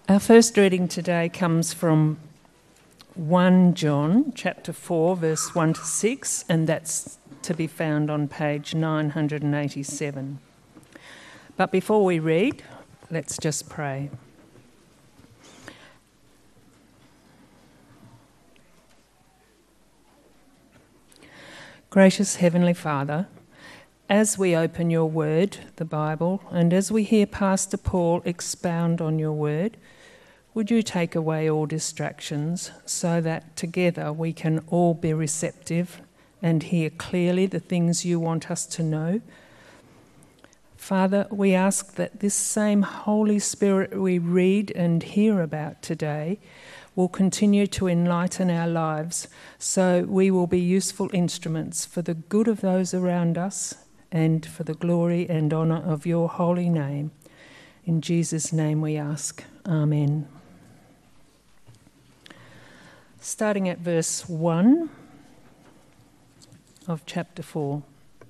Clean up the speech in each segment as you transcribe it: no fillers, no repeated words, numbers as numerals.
Our first reading today comes from 1 John chapter 4 verse 1 to 6, and that's to be found on page 987. But before we read, let's just pray. Gracious Heavenly Father, as we open your word, the Bible, and as we hear Pastor Paul expound on your word, would you take away all distractions so that together we can all be receptive and hear clearly the things you want us to know? Father, we ask that this same Holy Spirit we read and hear about today will continue to enlighten our lives so we will be useful instruments for the good of those around us and for the glory and honour of your holy name. In Jesus' name we ask. Amen. Starting at verse 1 of chapter 4.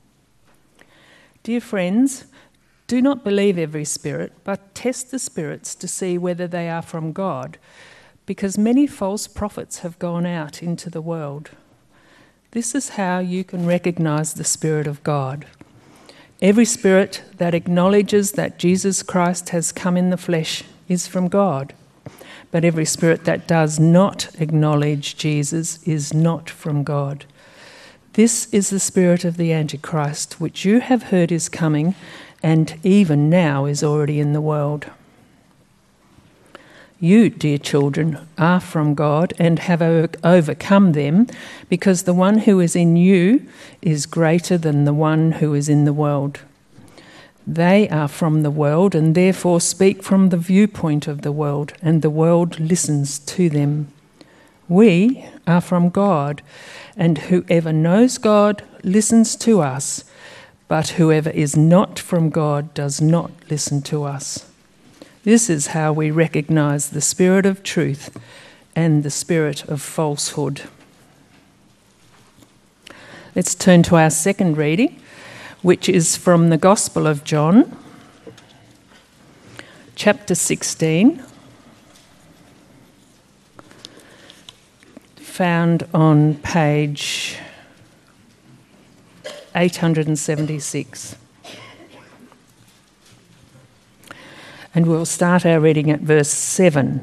Dear friends, do not believe every spirit, but test the spirits to see whether they are from God, because many false prophets have gone out into the world. This is how you can recognise the Spirit of God. Every spirit that acknowledges that Jesus Christ has come in the flesh is from God. But every spirit that does not acknowledge Jesus is not from God. This is the spirit of the Antichrist, which you have heard is coming, and even now is already in the world. You, dear children, are from God and have overcome them, because the one who is in you is greater than the one who is in the world. They are from the world and therefore speak from the viewpoint of the world, and the world listens to them. We are from God, and whoever knows God listens to us, but whoever is not from God does not listen to us. This is how we recognise the spirit of truth and the spirit of falsehood. Let's turn to our second reading, which is from the Gospel of John, chapter 16, found on page 876. And we'll start our reading at verse 7.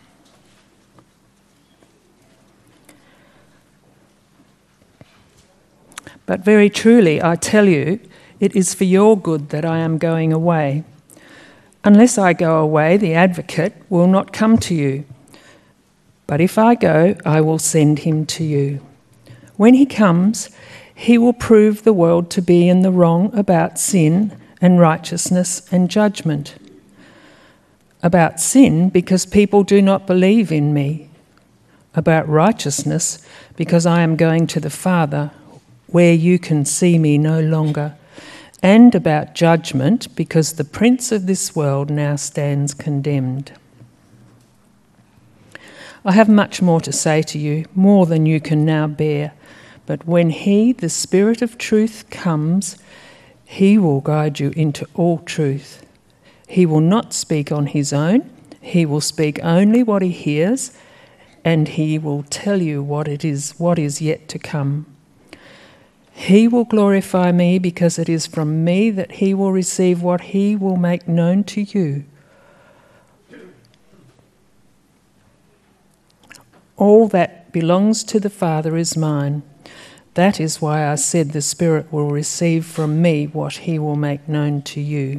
But very truly, I tell you, it is for your good that I am going away. Unless I go away, the Advocate will not come to you. But if I go, I will send him to you. When he comes, he will prove the world to be in the wrong about sin and righteousness and judgment. About sin, because people do not believe in me. About righteousness, because I am going to the Father, where you can see me no longer, and about judgment, because the prince of this world now stands condemned. I have much more to say to you, more than you can now bear, but when he, the Spirit of truth, comes, he will guide you into all truth. He will not speak on his own, he will speak only what he hears, and he will tell you what is yet to come. He will glorify me, because it is from me that he will receive what he will make known to you. All that belongs to the Father is mine. That is why I said the Spirit will receive from me what he will make known to you.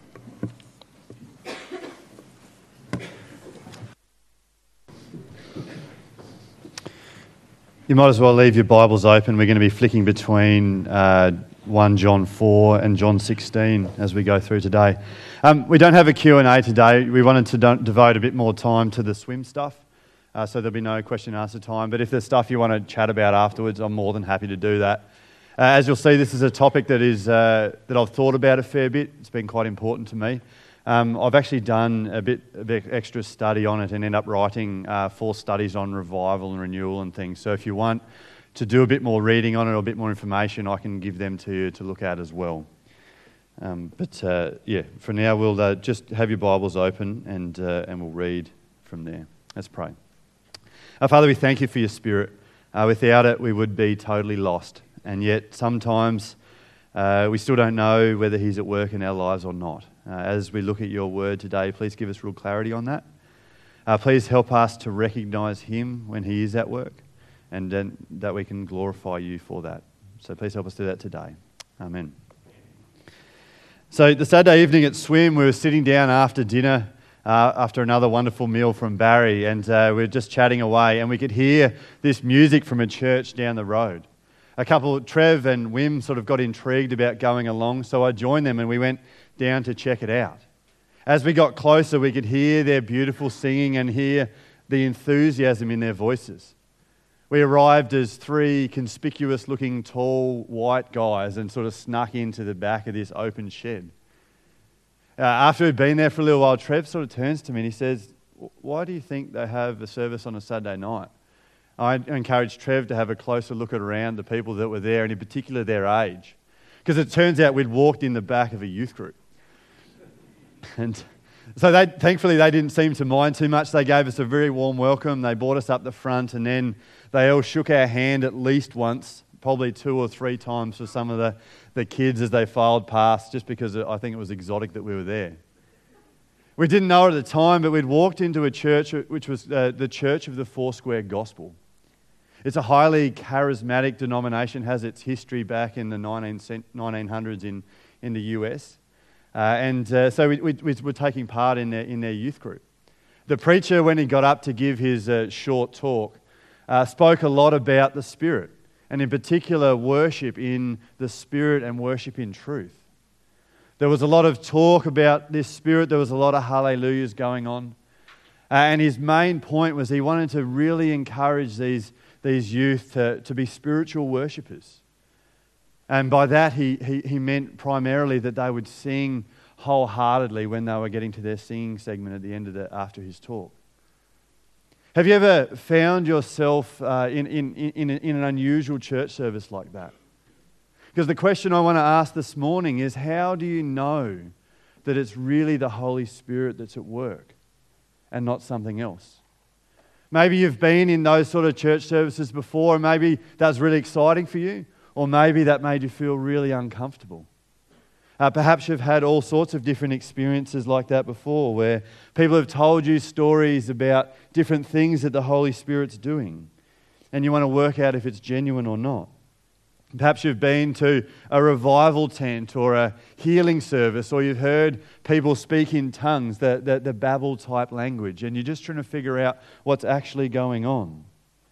You might as well leave your Bibles open. We're going to be flicking between 1 John 4 and John 16 as we go through today. We don't have a Q&A today. We wanted to devote a bit more time to the swim stuff, so there'll be no question and answer time. But if there's stuff you want to chat about afterwards, I'm more than happy to do that. As you'll see, this is a topic that I've thought about a fair bit. It's been quite important to me. I've actually done a bit of extra study on it and end up writing 4 studies on revival and renewal and things. So if you want to do a bit more reading on it or a bit more information, I can give them to you to look at as well. For now, we'll just have your Bibles open and we'll read from there. Let's pray. Father, we thank you for your Spirit. Without it, we would be totally lost. And yet, sometimes we still don't know whether he's at work in our lives or not. As we look at your word today, please give us real clarity on that. Please help us to recognise him when he is at work, and then that we can glorify you for that. So please help us do that today. Amen. So the Saturday evening at Swim, we were sitting down after dinner, after another wonderful meal from Barry, and we were just chatting away, and we could hear this music from a church down the road. Trev and Wim sort of got intrigued about going along, so I joined them and we went down to check it out. As we got closer, we could hear their beautiful singing and hear the enthusiasm in their voices. We arrived as three conspicuous-looking, tall, white guys and sort of snuck into the back of this open shed. After we'd been there for a little while, Trev sort of turns to me and he says, "Why do you think they have a service on a Saturday night?" I encouraged Trev to have a closer look around the people that were there, and in particular their age. Because it turns out we'd walked in the back of a youth group. And so thankfully they didn't seem to mind too much. They gave us a very warm welcome. They brought us up the front, and then they all shook our hand at least once, probably 2 or 3 times for some of the kids as they filed past, just because I think it was exotic that we were there. We didn't know it at the time, but we'd walked into a church which was the Church of the Foursquare Gospel. It's a highly charismatic denomination, has its history back in the 1900s in the US. So we were taking part in their youth group. The preacher, when he got up to give his short talk, spoke a lot about the Spirit, and in particular worship in the Spirit and worship in truth. There was a lot of talk about this Spirit. There was a lot of hallelujahs going on. And his main point was he wanted to really encourage these youth to be spiritual worshippers. And by that he meant primarily that they would sing wholeheartedly when they were getting to their singing segment at the end of after his talk. Have you ever found yourself in an unusual church service like that? Because the question I want to ask this morning is, how do you know that it's really the Holy Spirit that's at work and not something else? Maybe you've been in those sort of church services before, and maybe that's really exciting for you, or maybe that made you feel really uncomfortable. Perhaps you've had all sorts of different experiences like that before, where people have told you stories about different things that the Holy Spirit's doing, and you want to work out if it's genuine or not. Perhaps you've been to a revival tent or a healing service, or you've heard people speak in tongues, the Babel type language, and you're just trying to figure out what's actually going on.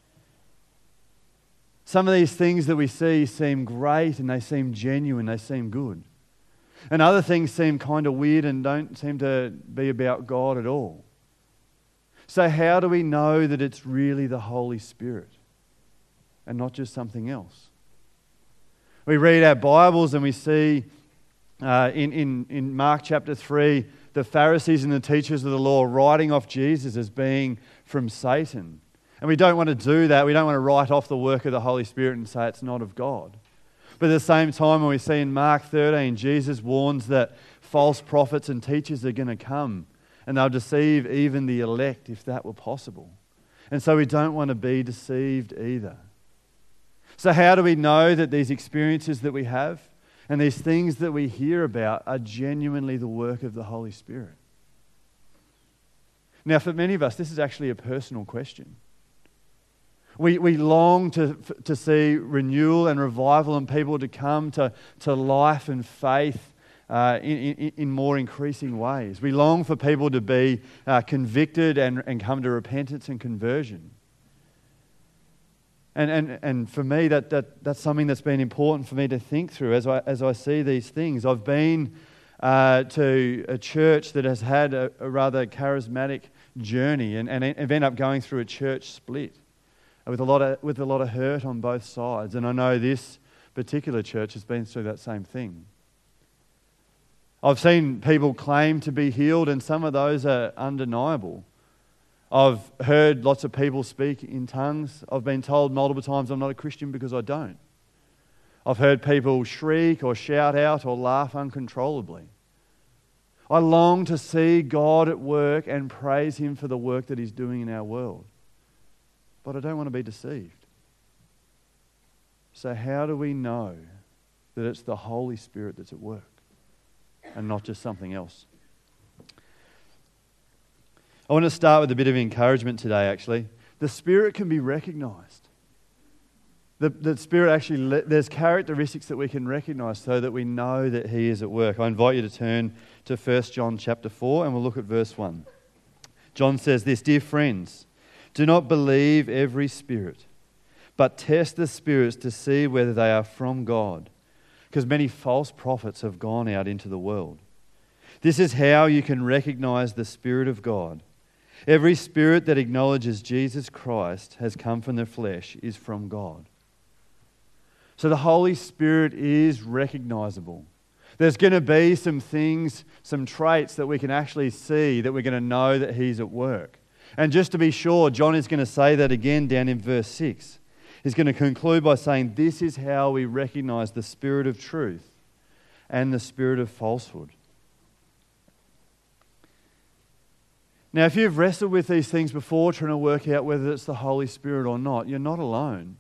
Some of these things that we see seem great and they seem genuine, they seem good. And other things seem kind of weird and don't seem to be about God at all. So how do we know that it's really the Holy Spirit and not just something else? We read our Bibles and we see in Mark chapter 3, the Pharisees and the teachers of the law writing off Jesus as being from Satan. And we don't want to do that. We don't want to write off the work of the Holy Spirit and say it's not of God. But at the same time, when we see in Mark 13, Jesus warns that false prophets and teachers are going to come and they'll deceive even the elect if that were possible. And so we don't want to be deceived either. So how do we know that these experiences that we have and these things that we hear about are genuinely the work of the Holy Spirit? Now, for many of us, this is actually a personal question. We long to see renewal and revival and people to come to life and faith in more increasing ways. We long for people to be convicted and come to repentance and conversion. And for me, that's something that's been important for me to think through as I see these things. I've been to a church that has had a rather charismatic journey and ended up going through a church split with a lot of hurt on both sides. And I know this particular church has been through that same thing. I've seen people claim to be healed, and some of those are undeniable. I've heard lots of people speak in tongues. I've been told multiple times I'm not a Christian because I don't. I've heard people shriek or shout out or laugh uncontrollably. I long to see God at work and praise Him for the work that He's doing in our world. But I don't want to be deceived. So how do we know that it's the Holy Spirit that's at work and not just something else? I want to start with a bit of encouragement today, actually. The Spirit can be recognised. The Spirit actually, there's characteristics that we can recognise so that we know that He is at work. I invite you to turn to 1 John chapter 4 and we'll look at verse 1. John says this, "Dear friends, do not believe every spirit, but test the spirits to see whether they are from God, because many false prophets have gone out into the world. This is how you can recognise the Spirit of God. Every spirit that acknowledges Jesus Christ has come from the flesh is from God." So the Holy Spirit is recognisable. There's going to be some things, some traits that we can actually see that we're going to know that He's at work. And just to be sure, John is going to say that again down in verse 6. He's going to conclude by saying, this is how we recognise the spirit of truth and the spirit of falsehood. Now, if you've wrestled with these things before, trying to work out whether it's the Holy Spirit or not, you're not alone.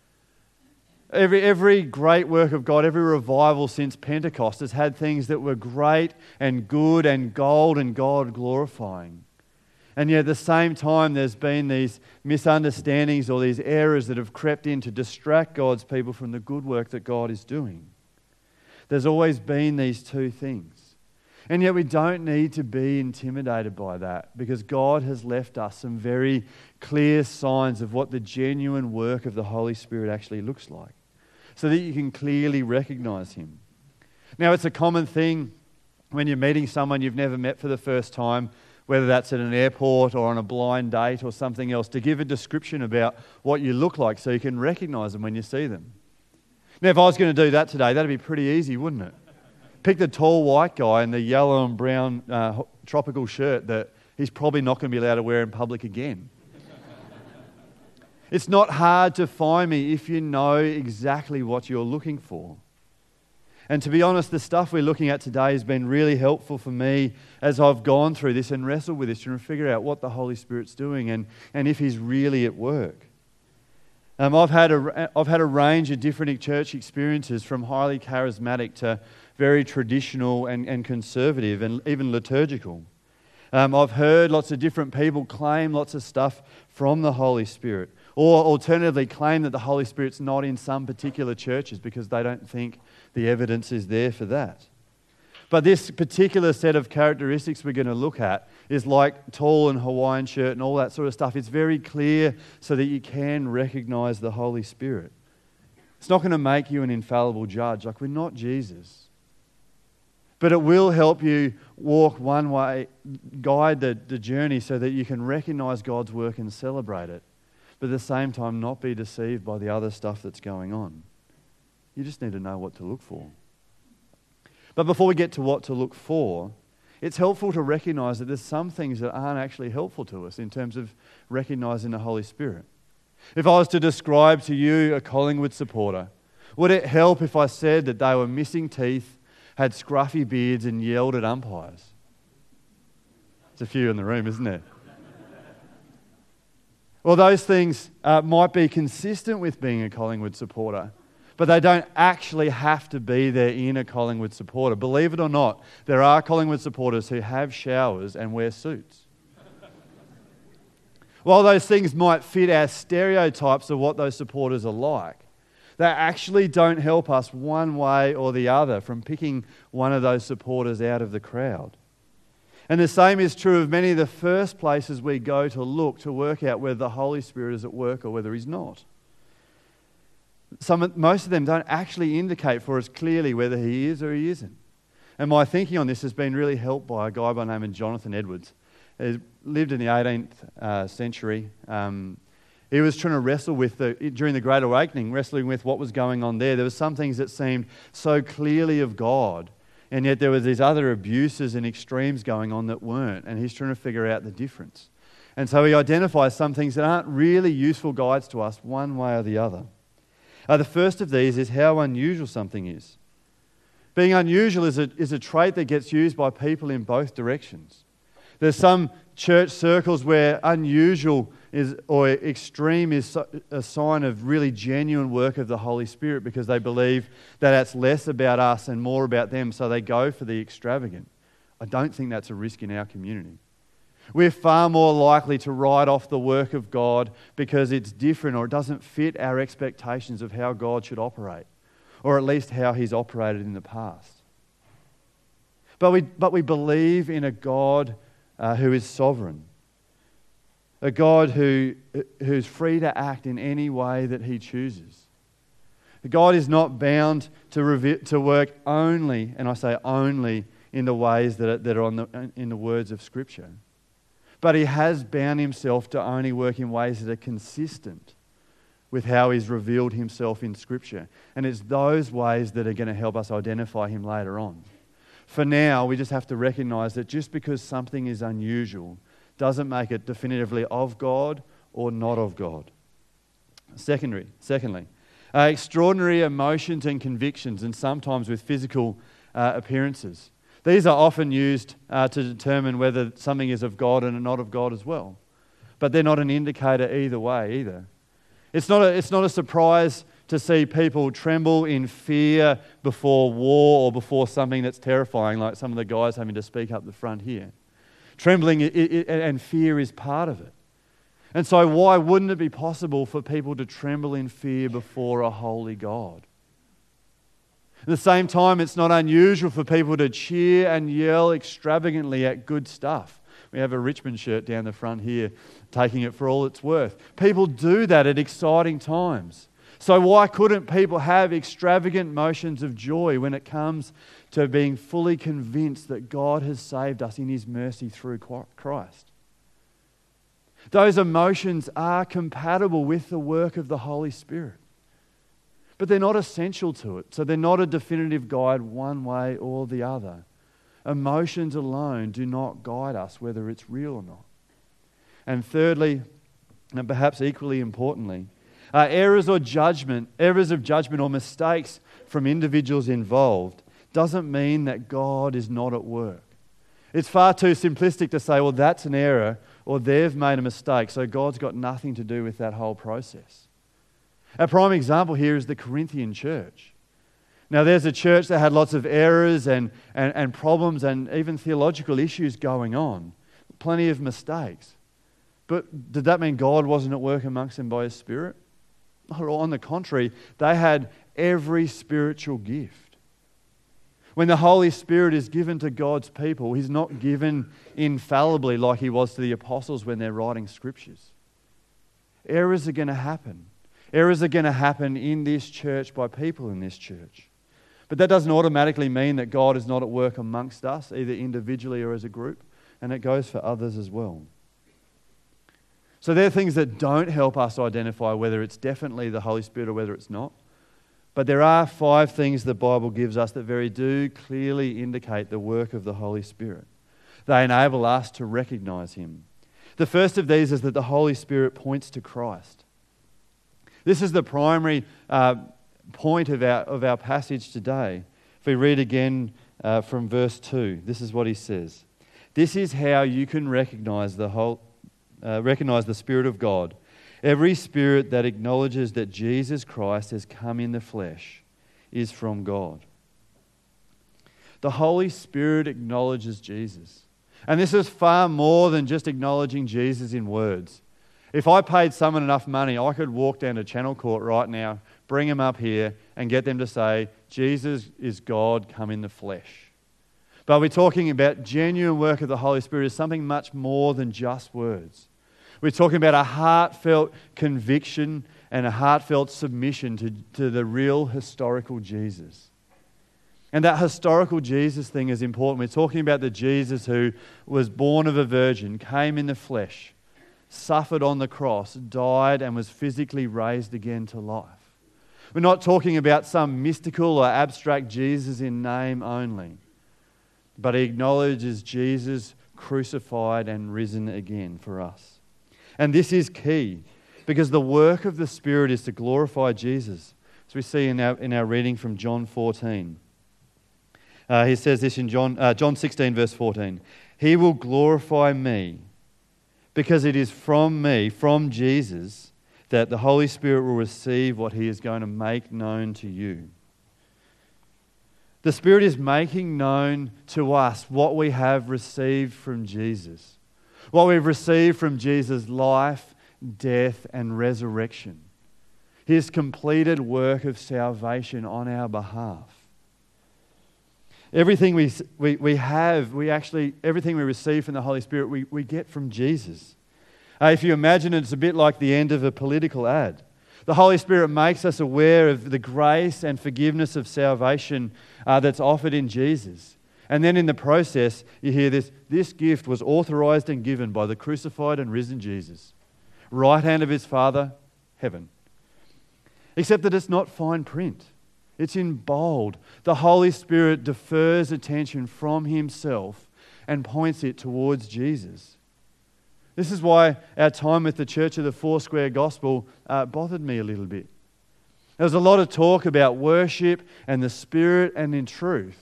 Every great work of God, every revival since Pentecost has had things that were great and good and gold and God glorifying. And yet at the same time, there's been these misunderstandings or these errors that have crept in to distract God's people from the good work that God is doing. There's always been these two things. And yet we don't need to be intimidated by that, because God has left us some very clear signs of what the genuine work of the Holy Spirit actually looks like, so that you can clearly recognize Him. Now, it's a common thing when you're meeting someone you've never met for the first time, whether that's at an airport or on a blind date or something else, to give a description about what you look like so you can recognize them when you see them. Now, if I was going to do that today, that'd be pretty easy, wouldn't it? Pick the tall white guy in the yellow and brown tropical shirt that he's probably not going to be allowed to wear in public again. It's not hard to find me if you know exactly what you're looking for. And to be honest, the stuff we're looking at today has been really helpful for me as I've gone through this and wrestled with this, trying to figure out what the Holy Spirit's doing and if He's really at work. I've had a range of different church experiences, from highly charismatic to very traditional and conservative and even liturgical. I've heard lots of different people claim lots of stuff from the Holy Spirit, or alternatively claim that the Holy Spirit's not in some particular churches because they don't think the evidence is there for that. But this particular set of characteristics we're going to look at is like tall and Hawaiian shirt and all that sort of stuff. It's very clear so that you can recognize the Holy Spirit. It's not going to make you an infallible judge. Like, we're not Jesus. But it will help you walk one way, guide the journey so that you can recognize God's work and celebrate it, but at the same time not be deceived by the other stuff that's going on. You just need to know what to look for. But before we get to what to look for, it's helpful to recognize that there's some things that aren't actually helpful to us in terms of recognizing the Holy Spirit. If I was to describe to you a Collingwood supporter, would it help if I said that they were missing teeth, had scruffy beards and yelled at umpires? There's a few in the room, isn't there? Well, those things might be consistent with being a Collingwood supporter, but they don't actually have to be their inner Collingwood supporter. Believe it or not, there are Collingwood supporters who have showers and wear suits. While those things might fit our stereotypes of what those supporters are like, they actually don't help us one way or the other from picking one of those supporters out of the crowd. And the same is true of many of the first places we go to look to work out whether the Holy Spirit is at work or whether He's not. Most of them don't actually indicate for us clearly whether He is or He isn't. And my thinking on this has been really helped by a guy by the name of Jonathan Edwards. He lived in the 18th century. He was trying to wrestle with, during the Great Awakening, wrestling with what was going on there. There were some things that seemed so clearly of God, and yet there was these other abuses and extremes going on that weren't, and he's trying to figure out the difference. And so he identifies some things that aren't really useful guides to us one way or the other. The first of these is how unusual something is. Being unusual is a trait that gets used by people in both directions. There's some church circles where unusual or extreme is a sign of really genuine work of the Holy Spirit, because they believe that it's less about us and more about them, so they go for the extravagant. I don't think that's a risk in our community. We're far more likely to write off the work of God because it's different or it doesn't fit our expectations of how God should operate, or at least how He's operated in the past. But we believe in a God who is sovereign, a God who's free to act in any way that He chooses. God is not bound to work only, and I say only, in the ways that are in the words of Scripture. But He has bound Himself to only work in ways that are consistent with how He's revealed Himself in Scripture. And it's those ways that are going to help us identify Him later on. For now, we just have to recognize that just because something is unusual doesn't make it definitively of God or not of God. Secondly, extraordinary emotions and convictions, and sometimes with physical appearances. These are often used to determine whether something is of God and not of God as well. But they're not an indicator either way either. It's not a surprise to see people tremble in fear before war or before something that's terrifying, like some of the guys having to speak up the front here. Trembling and fear is part of it. And so why wouldn't it be possible for people to tremble in fear before a holy God? At the same time, it's not unusual for people to cheer and yell extravagantly at good stuff. We have a Richmond shirt down the front here, taking it for all it's worth. People do that at exciting times. So why couldn't people have extravagant motions of joy when it comes to being fully convinced that God has saved us in His mercy through Christ? Those emotions are compatible with the work of the Holy Spirit. But they're not essential to it. So they're not a definitive guide one way or the other. Emotions alone do not guide us whether it's real or not. And thirdly, and perhaps equally importantly, errors of judgment or mistakes from individuals involved doesn't mean that God is not at work. It's far too simplistic to say, well, that's an error, or they've made a mistake, so God's got nothing to do with that whole process. A prime example here is the Corinthian church. Now, there's a church that had lots of errors and problems and even theological issues going on. Plenty of mistakes. But did that mean God wasn't at work amongst them by His Spirit? On the contrary, they had every spiritual gift. When the Holy Spirit is given to God's people, He's not given infallibly like He was to the apostles when they're writing scriptures. Errors are going to happen. Errors are going to happen in this church by people in this church. But that doesn't automatically mean that God is not at work amongst us, either individually or as a group, and it goes for others as well. So there are things that don't help us identify whether it's definitely the Holy Spirit or whether it's not. But there are 5 things the Bible gives us that do clearly indicate the work of the Holy Spirit. They enable us to recognize Him. The first of these is that the Holy Spirit points to Christ. This is the primary point of our passage today. If we read again from verse 2, this is what he says. This is how you can recognize the Spirit of God. Every spirit that acknowledges that Jesus Christ has come in the flesh is from God. The Holy Spirit acknowledges Jesus. And this is far more than just acknowledging Jesus in words. If I paid someone enough money, I could walk down to Channel Court right now, bring them up here and get them to say, Jesus is God come in the flesh. But we're talking about genuine work of the Holy Spirit as something much more than just words. We're talking about a heartfelt conviction and a heartfelt submission to the real historical Jesus. And that historical Jesus thing is important. We're talking about the Jesus who was born of a virgin, came in the flesh, suffered on the cross, died and was physically raised again to life. We're not talking about some mystical or abstract Jesus in name only, but he acknowledges Jesus crucified and risen again for us. And this is key because the work of the Spirit is to glorify Jesus, as we see in our reading from John 14. He says this in John 16, verse 14. He will glorify me, because it is from me, from Jesus, that the Holy Spirit will receive what he is going to make known to you. The Spirit is making known to us what we have received from Jesus. What we've received from Jesus' life, death, and resurrection. His completed work of salvation on our behalf. Everything everything we receive from the Holy Spirit, we get from Jesus. If you imagine it, it's a bit like the end of a political ad. The Holy Spirit makes us aware of the grace and forgiveness of salvation that's offered in Jesus. And then in the process, you hear this gift was authorized and given by the crucified and risen Jesus. Right hand of his Father, heaven. Except that it's not fine print. It's in bold. The Holy Spirit defers attention from himself and points it towards Jesus. This is why our time with the Church of the Foursquare Gospel bothered me a little bit. There was a lot of talk about worship and the Spirit and in truth.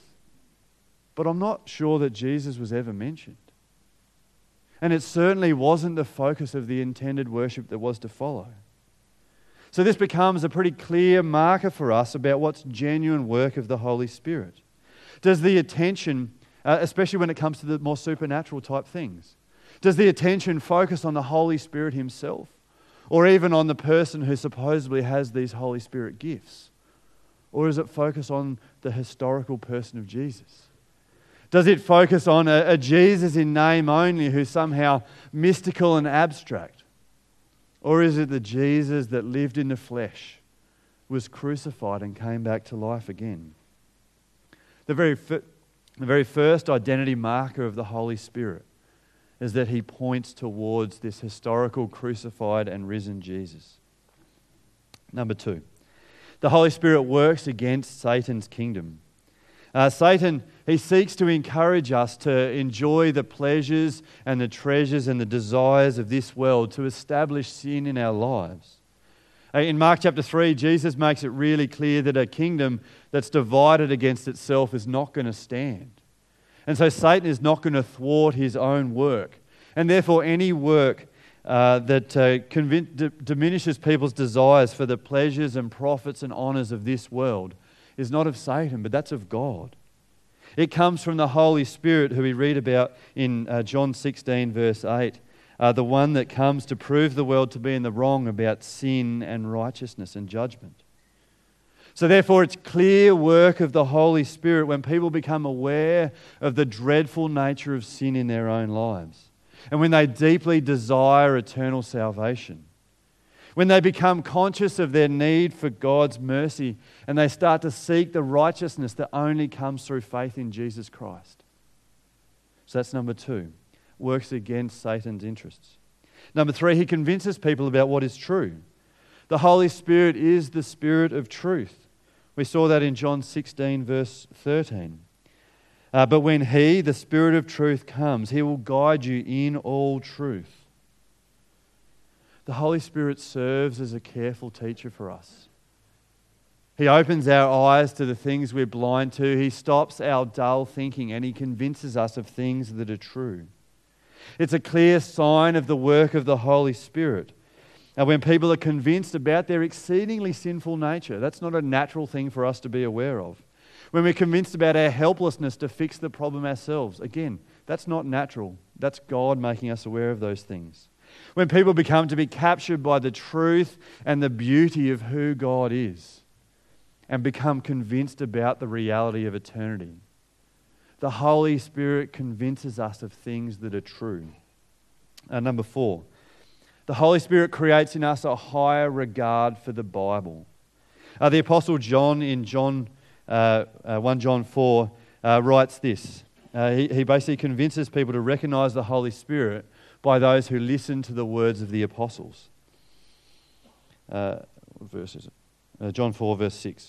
But I'm not sure that Jesus was ever mentioned. And it certainly wasn't the focus of the intended worship that was to follow. So this becomes a pretty clear marker for us about what's genuine work of the Holy Spirit. Does the attention, especially when it comes to the more supernatural type things, does the attention focus on the Holy Spirit himself? Or even on the person who supposedly has these Holy Spirit gifts? Or does it focus on the historical person of Jesus? Does it focus on a Jesus in name only who's somehow mystical and abstract? Or is it the Jesus that lived in the flesh, was crucified and came back to life again? The very first identity marker of the Holy Spirit is that he points towards this historical crucified and risen Jesus. Number 2, the Holy Spirit works against Satan's kingdom. Satan, he seeks to encourage us to enjoy the pleasures and the treasures and the desires of this world, to establish sin in our lives. In Mark chapter 3, Jesus makes it really clear that a kingdom that's divided against itself is not going to stand. And so Satan is not going to thwart his own work. And therefore any work that diminishes people's desires for the pleasures and profits and honours of this world is not of Satan, but that's of God. It comes from the Holy Spirit, who we read about in John 16 verse 8, the one that comes to prove the world to be in the wrong about sin and righteousness and judgment. So therefore it's clear work of the Holy Spirit when people become aware of the dreadful nature of sin in their own lives, and when they deeply desire eternal salvation. When they become conscious of their need for God's mercy and they start to seek the righteousness that only comes through faith in Jesus Christ. So that's number 2, works against Satan's interests. Number 3, he convinces people about what is true. The Holy Spirit is the Spirit of truth. We saw that in John 16 verse 13. But when he, the Spirit of truth, comes, he will guide you in all truth. The Holy Spirit serves as a careful teacher for us. He opens our eyes to the things we're blind to. He stops our dull thinking and he convinces us of things that are true. It's a clear sign of the work of the Holy Spirit. And when people are convinced about their exceedingly sinful nature, that's not a natural thing for us to be aware of. When we're convinced about our helplessness to fix the problem ourselves, again, that's not natural. That's God making us aware of those things. When people become to be captured by the truth and the beauty of who God is and become convinced about the reality of eternity, the Holy Spirit convinces us of things that are true. Number 4, the Holy Spirit creates in us a higher regard for the Bible. The Apostle John in 1 John 4 writes this. He basically convinces people to recognize the Holy Spirit by those who listen to the words of the apostles. What verse is it? John 4 verse 6.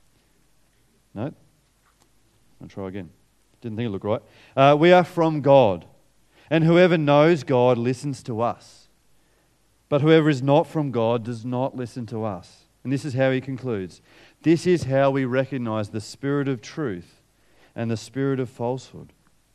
No? I'll try again. Didn't think it looked right. We are from God, and whoever knows God listens to us. But whoever is not from God does not listen to us. And this is how he concludes. This is how we recognize the Spirit of truth and the spirit of falsehood.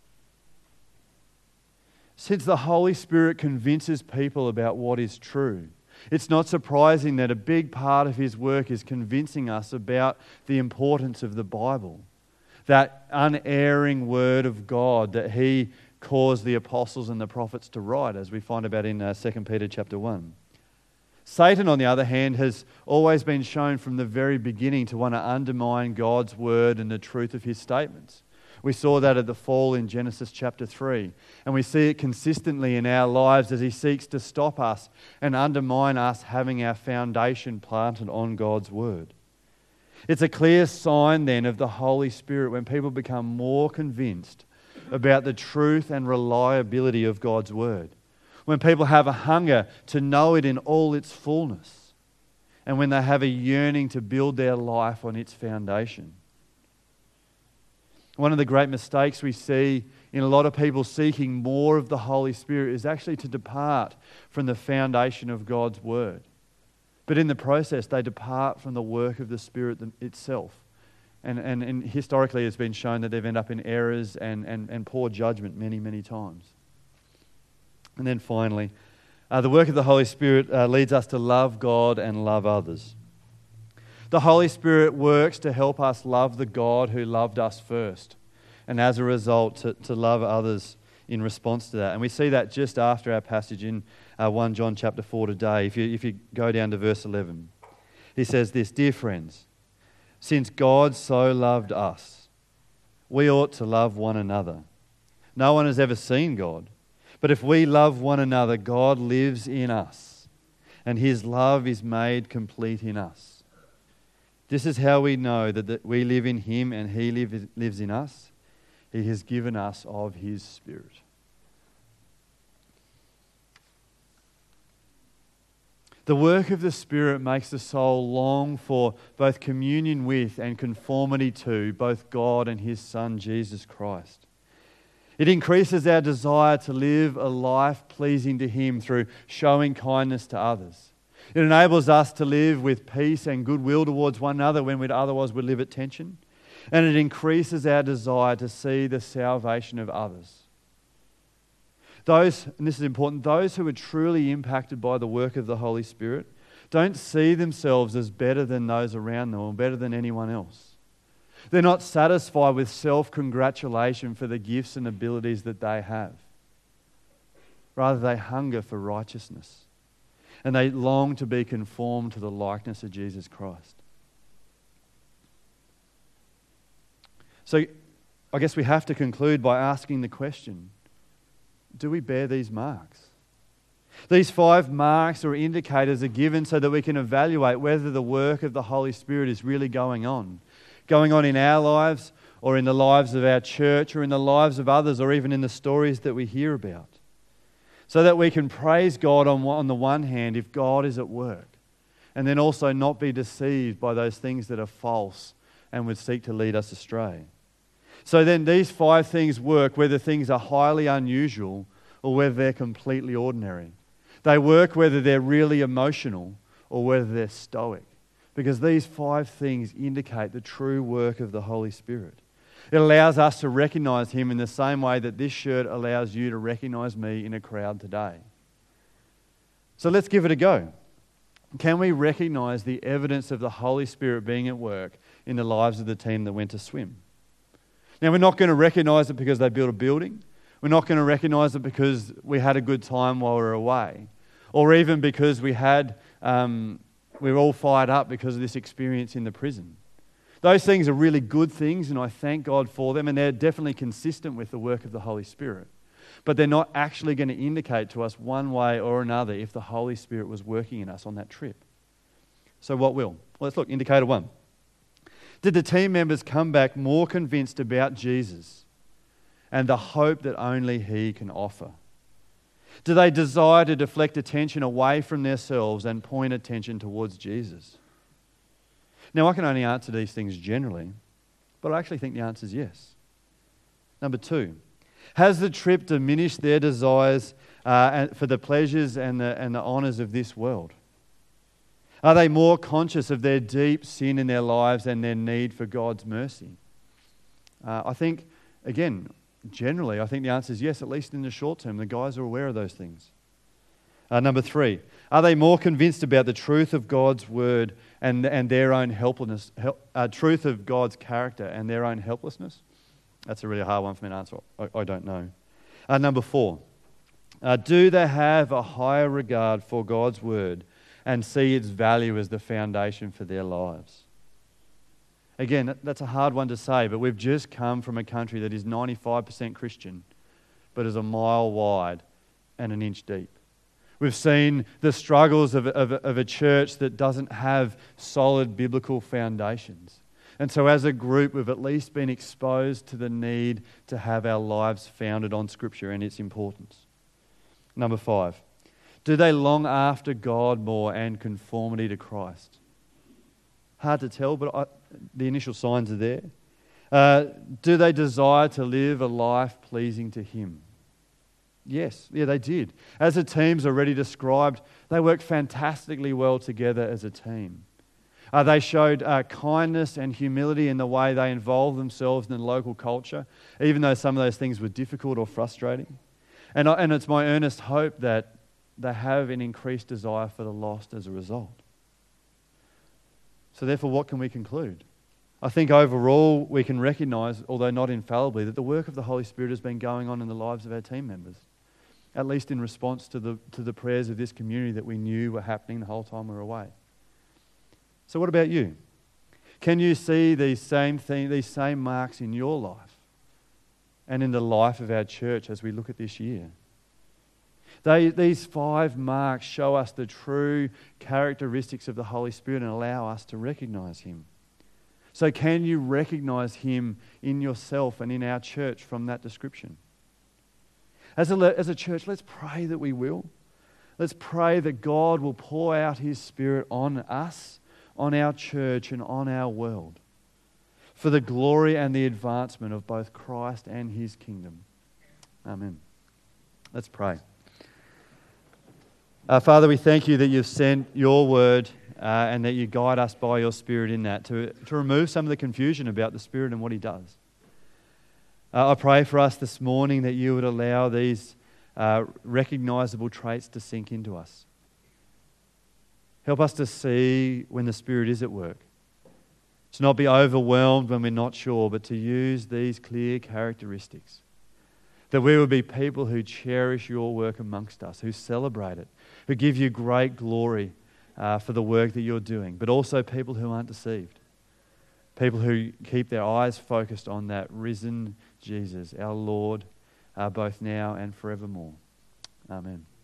Since the Holy Spirit convinces people about what is true, it's not surprising that a big part of his work is convincing us about the importance of the Bible, that unerring word of God that he caused the apostles and the prophets to write, as we find about in 2 Peter chapter 1. Satan, on the other hand, has always been shown from the very beginning to want to undermine God's word and the truth of his statements. We saw that at the fall in Genesis chapter 3, and we see it consistently in our lives as he seeks to stop us and undermine us having our foundation planted on God's word. It's a clear sign then of the Holy Spirit when people become more convinced about the truth and reliability of God's word, when people have a hunger to know it in all its fullness, and when they have a yearning to build their life on its foundation. One of the great mistakes we see in a lot of people seeking more of the Holy Spirit is actually to depart from the foundation of God's word. But in the process, they depart from the work of the Spirit itself. And historically, it's been shown that they've ended up in errors and poor judgment many, many times. And then finally, the work of the Holy Spirit leads us to love God and love others. The Holy Spirit works to help us love the God who loved us first, and as a result, to love others in response to that. And we see that just after our passage in 1 John chapter 4 today. If you go down to verse 11, he says this, "Dear friends, since God so loved us, we ought to love one another. No one has ever seen God, but if we love one another, God lives in us, and his love is made complete in us. This is how we know that we live in him and he lives in us. He has given us of his Spirit." The work of the Spirit makes the soul long for both communion with and conformity to both God and his Son, Jesus Christ. It increases our desire to live a life pleasing to him through showing kindness to others. It enables us to live with peace and goodwill towards one another when we'd otherwise would live at tension. And it increases our desire to see the salvation of others. Those, and this is important, those who are truly impacted by the work of the Holy Spirit don't see themselves as better than those around them or better than anyone else. They're not satisfied with self-congratulation for the gifts and abilities that they have. Rather, they hunger for righteousness. And they long to be conformed to the likeness of Jesus Christ. So I guess we have to conclude by asking the question, do we bear these marks? These 5 marks or indicators are given so that we can evaluate whether the work of the Holy Spirit is really going on in our lives or in the lives of our church or in the lives of others or even in the stories that we hear about. So that we can praise God on the one hand if God is at work, and then also not be deceived by those things that are false and would seek to lead us astray. So then these 5 things work whether things are highly unusual or whether they're completely ordinary. They work whether they're really emotional or whether they're stoic, because these 5 things indicate the true work of the Holy Spirit. It allows us to recognize him in the same way that this shirt allows you to recognize me in a crowd today. So let's give it a go. Can we recognize the evidence of the Holy Spirit being at work in the lives of the team that went to swim? Now, we're not going to recognize it because they built a building. We're not going to recognize it because we had a good time while we were away, or even because we were all fired up because of this experience in the prison. Those things are really good things, and I thank God for them, and they're definitely consistent with the work of the Holy Spirit. But they're not actually going to indicate to us one way or another if the Holy Spirit was working in us on that trip. So what will? Well, let's look. Indicator 1. Did the team members come back more convinced about Jesus and the hope that only he can offer? Do they desire to deflect attention away from themselves and point attention towards Jesus? Now, I can only answer these things generally, but I actually think the answer is yes. Number 2, has the trip diminished their desires for the pleasures and the honours of this world? Are they more conscious of their deep sin in their lives and their need for God's mercy? I think, again, generally, I think the answer is yes, at least in the short term. The guys are aware of those things. Number 3, are they more convinced about the truth of God's word and their own helplessness, truth of God's character and their own helplessness? That's a really hard one for me to answer. I don't know. Number 4, do they have a higher regard for God's word and see its value as the foundation for their lives? Again, that's a hard one to say, but we've just come from a country that is 95% Christian, but is a mile wide and an inch deep. We've seen the struggles of a church that doesn't have solid biblical foundations. And so as a group, we've at least been exposed to the need to have our lives founded on Scripture and its importance. Number 5, do they long after God more and conformity to Christ? Hard to tell, but the initial signs are there. Do they desire to live a life pleasing to Him? Yes, they did. As the team's already described, they worked fantastically well together as a team. They showed kindness and humility in the way they involved themselves in the local culture, even though some of those things were difficult or frustrating. And it's my earnest hope that they have an increased desire for the lost as a result. So therefore, what can we conclude? I think overall we can recognise, although not infallibly, that the work of the Holy Spirit has been going on in the lives of our team members, at least in response to the prayers of this community that we knew were happening the whole time we were away. So what about you? Can you see these same marks in your life and in the life of our church as we look at this year? These 5 marks show us the true characteristics of the Holy Spirit and allow us to recognise Him. So can you recognise Him in yourself and in our church from that description? As a church, let's pray that we will. Let's pray that God will pour out His Spirit on us, on our church and on our world for the glory and the advancement of both Christ and His kingdom. Amen. Let's pray. Father, we thank You that You've sent Your word and that You guide us by Your Spirit in that to remove some of the confusion about the Spirit and what He does. I pray for us this morning that You would allow these recognisable traits to sink into us. Help us to see when the Spirit is at work. To not be overwhelmed when we're not sure, but to use these clear characteristics. That we would be people who cherish Your work amongst us, who celebrate it, who give You great glory for the work that You're doing, but also people who aren't deceived. People who keep their eyes focused on that risen Jesus, our Lord, both now and forevermore. Amen.